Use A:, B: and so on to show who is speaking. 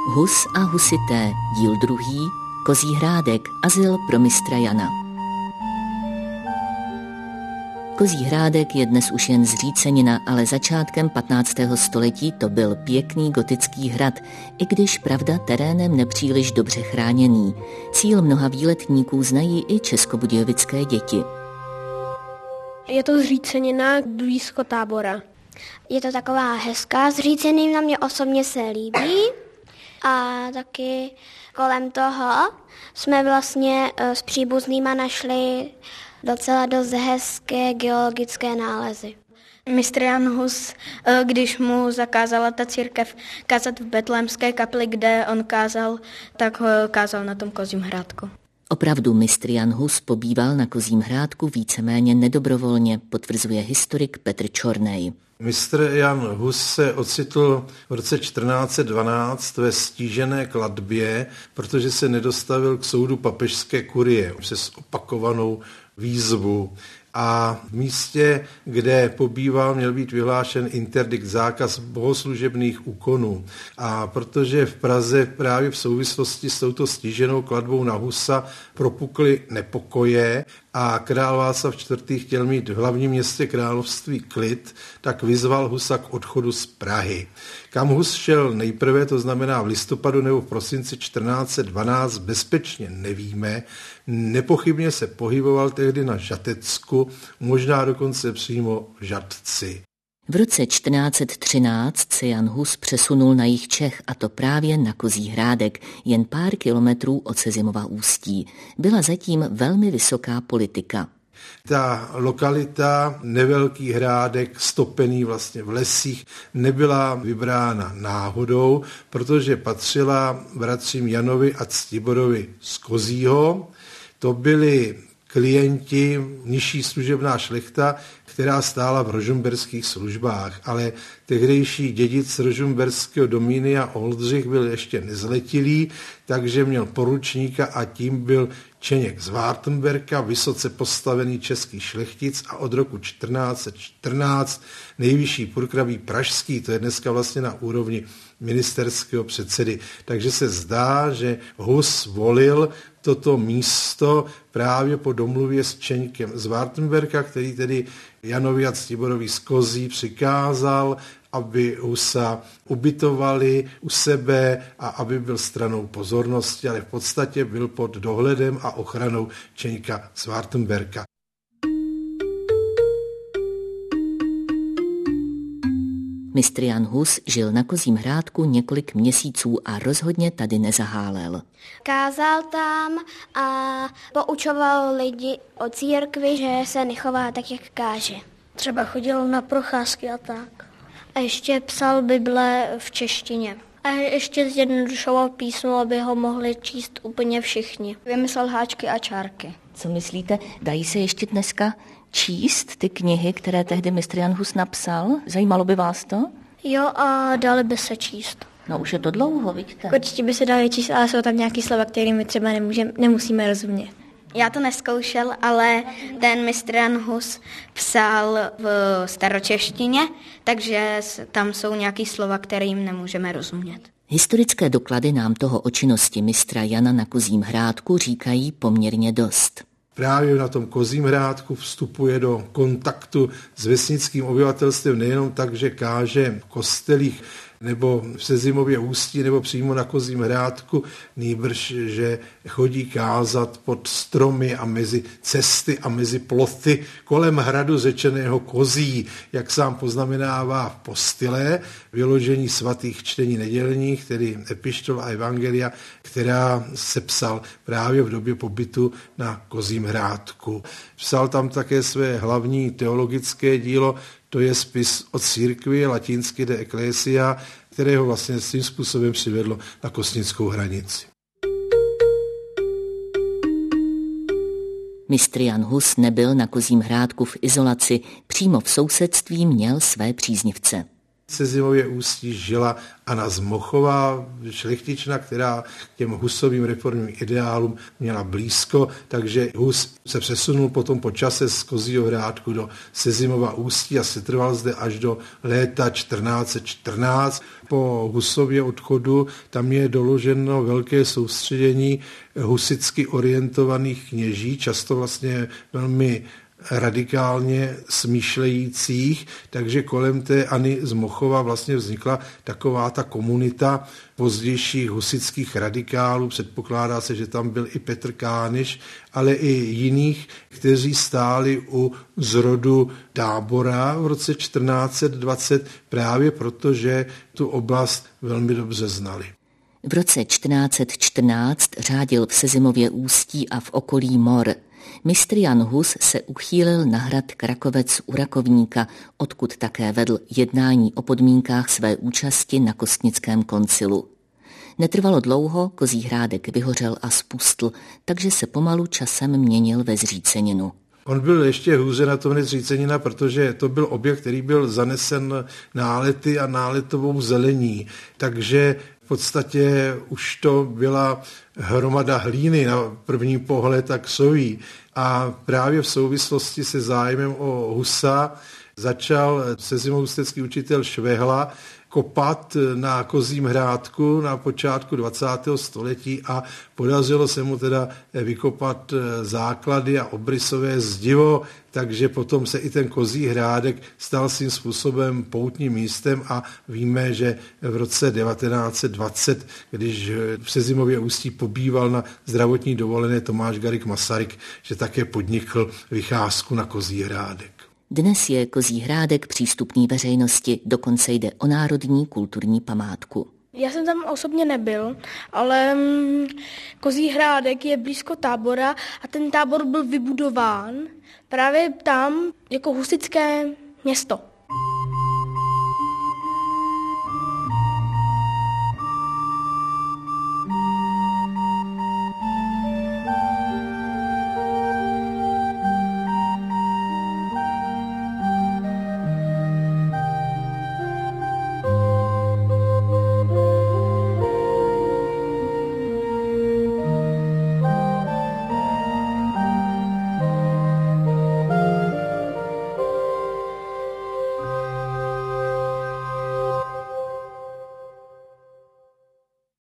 A: Hus a husité, díl 2, Kozí Hrádek, azyl pro mistra Jana. Kozí Hrádek je dnes už jen zřícenina, ale začátkem 15. století to byl pěkný gotický hrad, i když pravda terénem nepříliš dobře chráněný. Cíl mnoha výletníků znají i českobudějovické děti.
B: Je to zřícenina blízko Tábora.
C: Je to taková hezká zřícenina, mě osobně se líbí. A taky kolem toho jsme vlastně s příbuznýma našli docela dost hezké geologické nálezy.
D: Mistr Jan Hus, když mu zakázala ta církev kázat v Betlémské kapli, kde on kázal, tak kázal na tom Kozím Hrádku.
A: Opravdu mistr Jan Hus pobýval na Kozím Hrádku víceméně nedobrovolně, potvrzuje historik Petr Čornej.
E: Mistr Jan Hus se ocitl v roce 1412 ve stížené klatbě, protože se nedostavil k soudu papežské kurie přes opakovanou výzvu. A v místě, kde pobýval, měl být vyhlášen interdikt, zákaz bohoslužebných úkonů. A protože v Praze právě v souvislosti s touto stíženou klatbou na Husa propukly nepokoje a král Václav IV. Chtěl mít v hlavním městě království klid, tak vyzval Husa k odchodu z Prahy. Kam Hus šel nejprve, to znamená v listopadu nebo v prosinci 1412, bezpečně nevíme. Nepochybně se pohyboval tehdy na Žatecku, možná dokonce přímo v Žatci.
A: V roce 1413 se Jan Hus přesunul na jih Čech, a to právě na Kozí Hrádek, jen pár kilometrů od Sezimova Ústí. Byla zatím velmi vysoká politika.
E: Ta lokalita, nevelký hrádek, stopený vlastně v lesích, nebyla vybrána náhodou, protože patřila bratřím Janovi a Ctiborovi z Kozího. To byli klienti, nižší služebná šlechta, která stála v rožmberských službách, ale tehdejší dědic rožmberského domínia Oldřich byl ještě nezletilý, takže měl poručníka a tím byl Čeněk z Wartenberka, vysoce postavený český šlechtic a od roku 1414 nejvyšší purkrabí pražský, to je dneska vlastně na úrovni ministerského předsedy. Takže se zdá, že Hus volil toto místo právě po domluvě s Čeňkem z Wartenberka, který tedy Janovi a Ctiborovi z Kozí přikázal, aby Husa ubytovali u sebe a aby byl stranou pozornosti, ale v podstatě byl pod dohledem a ochranou Čeňka z Wartenberka.
A: Mistr Jan Hus žil na Kozím Hrádku několik měsíců a rozhodně tady nezahálel.
C: Kázal tam a poučoval lidi o církvi, že se nechová tak, jak káže.
B: Třeba chodil na procházky a tak.
D: A ještě psal Bible v češtině. A ještě zjednodušoval písmo, aby ho mohli číst úplně všichni. Vymyslel háčky a čárky.
A: Co myslíte, dají se ještě dneska číst ty knihy, které tehdy mistr Jan Hus napsal? Zajímalo by vás to?
D: Jo, a dali by se číst.
A: No už je to dlouho, vidíte.
D: Určitě by se dali číst, ale jsou tam nějaký slova, kterými třeba nemusíme rozumět. Já to nezkoušel, ale ten mistr Jan Hus psal v staročeštině, takže tam jsou nějaký slova, kterým nemůžeme rozumět.
A: Historické doklady nám toho o činnosti mistra Jana na Kozím Hrádku říkají poměrně dost.
E: Právě na tom Kozím Hrádku vstupuje do kontaktu s vesnickým obyvatelstvem nejenom tak, že káže v kostelích nebo v Sezimově Ústí nebo přímo na Kozím Hrádku, nýbrž, že chodí kázat pod stromy a mezi cesty a mezi ploty kolem hradu řečeného Kozí, jak sám poznamenává v postile, vyložení svatých čtení nedělních, tedy epištol a evangelia, která sepsal právě v době pobytu na Kozím Hrádku. Psal tam také své hlavní teologické dílo, to je spis o církvi, latinsky de Ecclesia, které ho vlastně svým způsobem přivedlo na Kosnickou hranici.
A: Mistr Jan Hus nebyl na Kozím Hrádku v izolaci, přímo v sousedství měl své příznivce.
E: v Sezimově Ústí žila Anna Zmochová, šlechtična, která k těm Husovým reformním ideálům měla blízko, takže Hus se přesunul potom po čase z Kozího Hrádku do Sezimova Ústí a setrval zde až do léta 1414. Po Husově odchodu tam je doloženo velké soustředění husicky orientovaných kněží, často vlastně velmi radikálně smýšlejících, takže kolem té Anny Zmochova vlastně vznikla taková ta komunita pozdějších husických radikálů. Předpokládá se, že tam byl i Petr Kániš, ale i jiných, kteří stáli u zrodu Tábora v roce 1420 právě proto, že tu oblast velmi dobře znali.
A: V roce 1414 řádil v Sezimově Ústí a v okolí Mor. Mistr Jan Hus se uchýlil na hrad Krakovec u Rakovníka, odkud také vedl jednání o podmínkách své účasti na Kostnickém koncilu. Netrvalo dlouho, Kozí Hrádek vyhořel a spustl, takže se pomalu časem měnil ve zříceninu.
E: On byl ještě hůře na tom než zřícenina, protože to byl objekt, který byl zanesen nálety a náletovou zelení, takže v podstatě už to byla hromada hlíny na první pohled a křoví. A právě v souvislosti se zájmem o Husa začal sezimoústecký učitel Švehla kopat na Kozím Hrádku na počátku 20. století a podařilo se mu teda vykopat základy a obrysové zdivo, takže potom se i ten Kozí Hrádek stal svým způsobem poutním místem a víme, že v roce 1920, když v Sezimově Ústí pobýval na zdravotní dovolené Tomáš Garrigue Masaryk, že také podnikl vycházku na Kozí Hrádek.
A: Dnes je Kozí Hrádek přístupný veřejnosti, dokonce jde o národní kulturní památku.
B: Já jsem tam osobně nebyl, ale Kozí Hrádek je blízko Tábora a ten Tábor byl vybudován právě tam jako husické město.